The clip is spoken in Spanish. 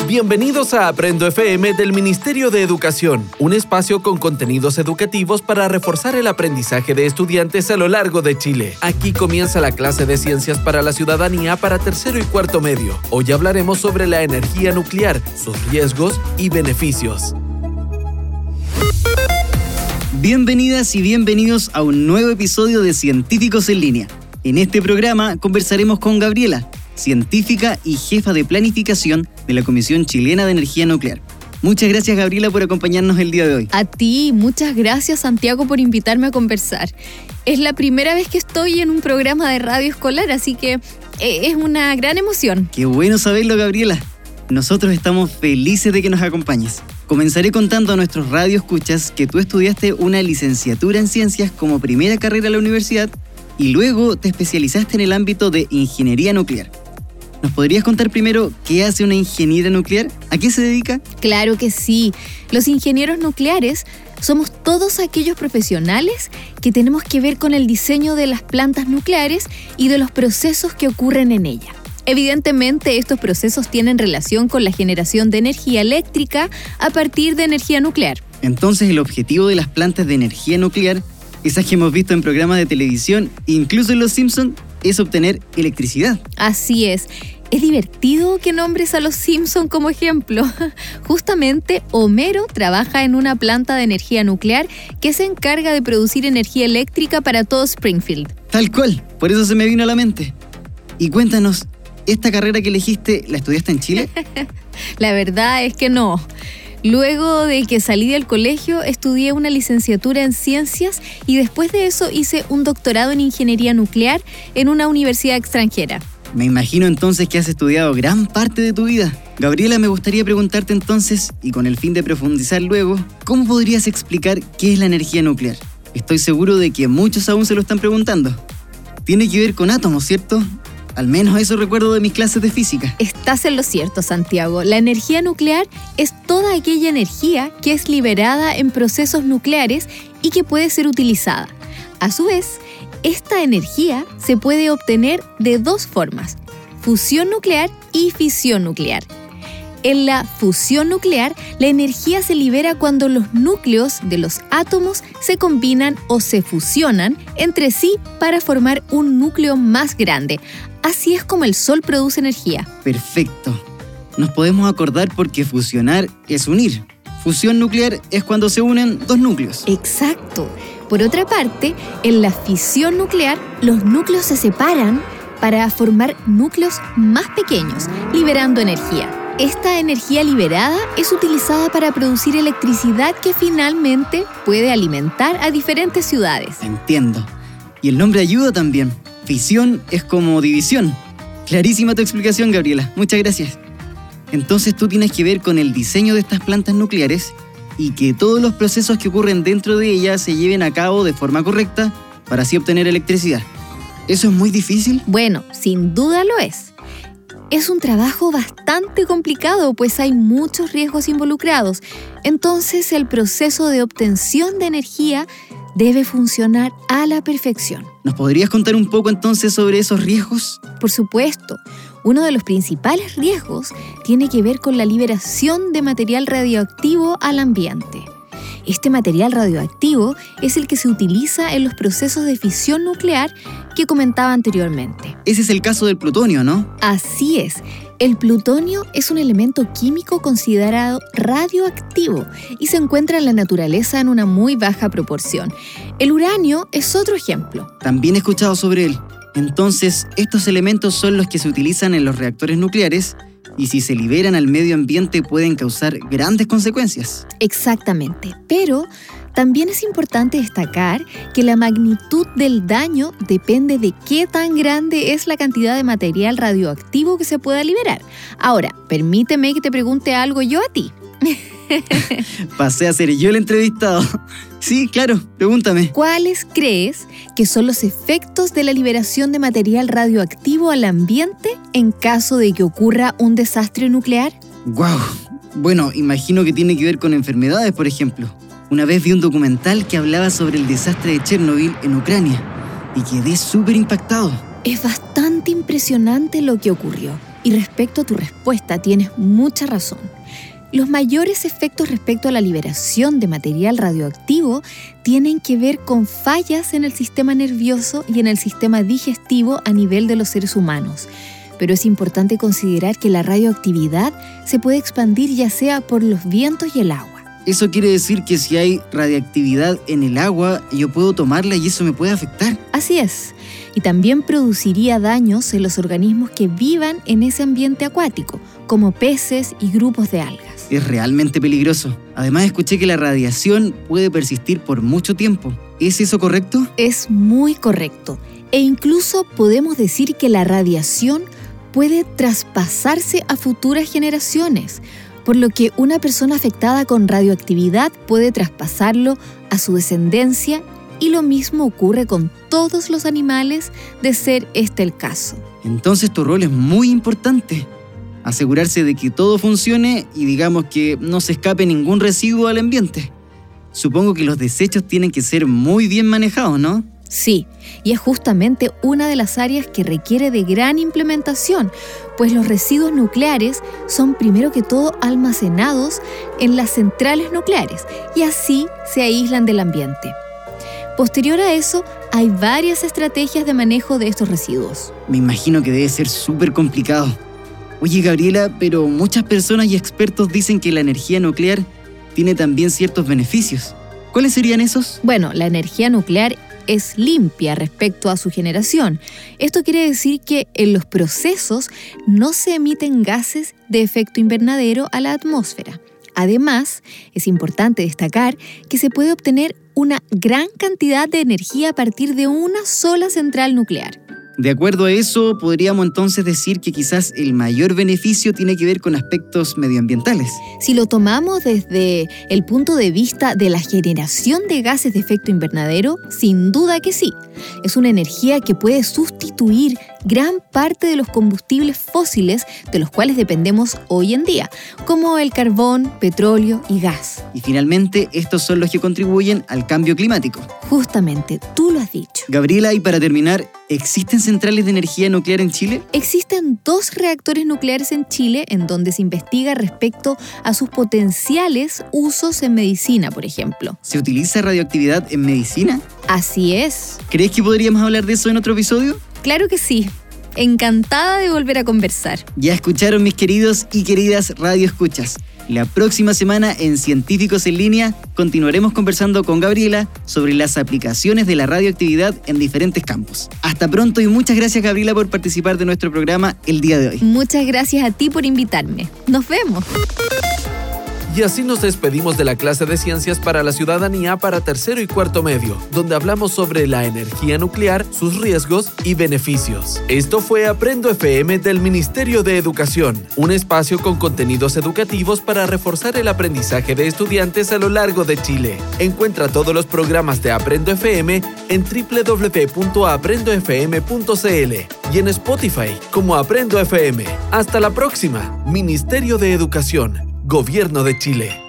Bienvenidos a Aprendo FM del Ministerio de Educación, un espacio con contenidos educativos para reforzar el aprendizaje de estudiantes a lo largo de Chile. Aquí comienza la clase de Ciencias para la Ciudadanía para tercero y cuarto medio. Hoy hablaremos sobre la energía nuclear, sus riesgos y beneficios. Bienvenidas y bienvenidos a un nuevo episodio de Científicos en Línea. En este programa conversaremos con Gabriela, científica y jefa de planificación de la Comisión Chilena de Energía Nuclear. Muchas gracias, Gabriela, por acompañarnos el día de hoy. A ti, muchas gracias, Santiago, por invitarme a conversar. Es la primera vez que estoy en un programa de radio escolar, así que es una gran emoción. Qué bueno saberlo, Gabriela. Nosotros estamos felices de que nos acompañes. Comenzaré contando a nuestros radioescuchas que tú estudiaste una licenciatura en ciencias como primera carrera en la universidad y luego te especializaste en el ámbito de ingeniería nuclear. ¿Nos podrías contar primero qué hace una ingeniera nuclear? ¿A qué se dedica? Claro que sí. Los ingenieros nucleares somos todos aquellos profesionales que tenemos que ver con el diseño de las plantas nucleares y de los procesos que ocurren en ella. Evidentemente, estos procesos tienen relación con la generación de energía eléctrica a partir de energía nuclear. Entonces, el objetivo de las plantas de energía nuclear, esas que hemos visto en programas de televisión, incluso en Los Simpsons, es obtener electricidad. Así es. Es divertido que nombres a los Simpsons como ejemplo. Justamente, Homero trabaja en una planta de energía nuclear que se encarga de producir energía eléctrica para todo Springfield. Tal cual, por eso se me vino a la mente. Y cuéntanos, ¿esta carrera que elegiste la estudiaste en Chile? La verdad es que no. Luego de que salí del colegio, estudié una licenciatura en ciencias y después de eso hice un doctorado en ingeniería nuclear en una universidad extranjera. Me imagino entonces que has estudiado gran parte de tu vida. Gabriela, me gustaría preguntarte entonces, y con el fin de profundizar luego, ¿cómo podrías explicar qué es la energía nuclear? Estoy seguro de que muchos aún se lo están preguntando. Tiene que ver con átomos, ¿cierto? Al menos eso recuerdo de mis clases de física. Estás en lo cierto, Santiago. La energía nuclear es toda aquella energía que es liberada en procesos nucleares y que puede ser utilizada. A su vez, esta energía se puede obtener de dos formas: fusión nuclear y fisión nuclear. En la fusión nuclear, la energía se libera cuando los núcleos de los átomos se combinan o se fusionan entre sí para formar un núcleo más grande. Así es como el Sol produce energía. Perfecto. Nos podemos acordar porque fusionar es unir. Fusión nuclear es cuando se unen dos núcleos. Exacto. Por otra parte, en la fisión nuclear, los núcleos se separan para formar núcleos más pequeños, liberando energía. Esta energía liberada es utilizada para producir electricidad que finalmente puede alimentar a diferentes ciudades. Entiendo. Y el nombre ayuda también. Fisión es como división. Clarísima tu explicación, Gabriela. Muchas gracias. Entonces tú tienes que ver con el diseño de estas plantas nucleares y que todos los procesos que ocurren dentro de ellas se lleven a cabo de forma correcta para así obtener electricidad. ¿Eso es muy difícil? Bueno, sin duda lo es. Es un trabajo bastante complicado, pues hay muchos riesgos involucrados. Entonces, el proceso de obtención de energía debe funcionar a la perfección. ¿Nos podrías contar un poco entonces sobre esos riesgos? Por supuesto. Uno de los principales riesgos tiene que ver con la liberación de material radioactivo al ambiente. Este material radioactivo es el que se utiliza en los procesos de fisión nuclear que comentaba anteriormente. Ese es el caso del plutonio, ¿no? Así es. El plutonio es un elemento químico considerado radioactivo y se encuentra en la naturaleza en una muy baja proporción. El uranio es otro ejemplo. También he escuchado sobre él. Entonces, estos elementos son los que se utilizan en los reactores nucleares y si se liberan al medio ambiente pueden causar grandes consecuencias. Exactamente, pero también es importante destacar que la magnitud del daño depende de qué tan grande es la cantidad de material radioactivo que se pueda liberar. Ahora, permíteme que te pregunte algo yo a ti. Pasé a ser yo el entrevistado. Sí, claro, pregúntame. ¿Cuáles crees que son los efectos de la liberación de material radioactivo al ambiente en caso de que ocurra un desastre nuclear? ¡Guau! Bueno, imagino que tiene que ver con enfermedades, por ejemplo. Una vez vi un documental que hablaba sobre el desastre de Chernobyl en Ucrania y quedé súper impactado. Es bastante impresionante lo que ocurrió. Y respecto a tu respuesta, tienes mucha razón. Los mayores efectos respecto a la liberación de material radioactivo tienen que ver con fallas en el sistema nervioso y en el sistema digestivo a nivel de los seres humanos. Pero es importante considerar que la radioactividad se puede expandir ya sea por los vientos y el agua. Eso quiere decir que si hay radiactividad en el agua, yo puedo tomarla y eso me puede afectar. Así es. Y también produciría daños en los organismos que vivan en ese ambiente acuático, como peces y grupos de algas. Es realmente peligroso. Además, escuché que la radiación puede persistir por mucho tiempo. ¿Es eso correcto? Es muy correcto. E incluso podemos decir que la radiación puede traspasarse a futuras generaciones, por lo que una persona afectada con radioactividad puede traspasarlo a su descendencia y lo mismo ocurre con todos los animales de ser este el caso. Entonces tu rol es muy importante. Asegurarse de que todo funcione y digamos que no se escape ningún residuo al ambiente. Supongo que los desechos tienen que ser muy bien manejados, ¿no? Sí, y es justamente una de las áreas que requiere de gran implementación, pues los residuos nucleares son primero que todo almacenados en las centrales nucleares y así se aíslan del ambiente. Posterior a eso, hay varias estrategias de manejo de estos residuos. Me imagino que debe ser súper complicado. Oye, Gabriela, pero muchas personas y expertos dicen que la energía nuclear tiene también ciertos beneficios. ¿Cuáles serían esos? Bueno, la energía nuclear es limpia respecto a su generación. Esto quiere decir que en los procesos no se emiten gases de efecto invernadero a la atmósfera. Además, es importante destacar que se puede obtener una gran cantidad de energía a partir de una sola central nuclear. De acuerdo a eso, podríamos entonces decir que quizás el mayor beneficio tiene que ver con aspectos medioambientales. Si lo tomamos desde el punto de vista de la generación de gases de efecto invernadero, sin duda que sí. Es una energía que puede sustituir gran parte de los combustibles fósiles de los cuales dependemos hoy en día, como el carbón, petróleo y gas. Y finalmente, estos son los que contribuyen al cambio climático. Justamente, tú lo has dicho. Gabriela, y para terminar, ¿existen centrales de energía nuclear en Chile? Existen 2 reactores nucleares en Chile en donde se investiga respecto a sus potenciales usos en medicina, por ejemplo. ¿Se utiliza radioactividad en medicina? Así es. ¿Crees que podríamos hablar de eso en otro episodio? Claro que sí. Encantada de volver a conversar. Ya escucharon, mis queridos y queridas radioescuchas. La próxima semana en Científicos en Línea continuaremos conversando con Gabriela sobre las aplicaciones de la radioactividad en diferentes campos. Hasta pronto y muchas gracias, Gabriela, por participar de nuestro programa el día de hoy. Muchas gracias a ti por invitarme. Nos vemos. Y así nos despedimos de la clase de Ciencias para la Ciudadanía para tercero y cuarto medio, donde hablamos sobre la energía nuclear, sus riesgos y beneficios. Esto fue Aprendo FM del Ministerio de Educación, un espacio con contenidos educativos para reforzar el aprendizaje de estudiantes a lo largo de Chile. Encuentra todos los programas de Aprendo FM en www.aprendofm.cl y en Spotify como Aprendo FM. Hasta la próxima. Ministerio de Educación. Gobierno de Chile.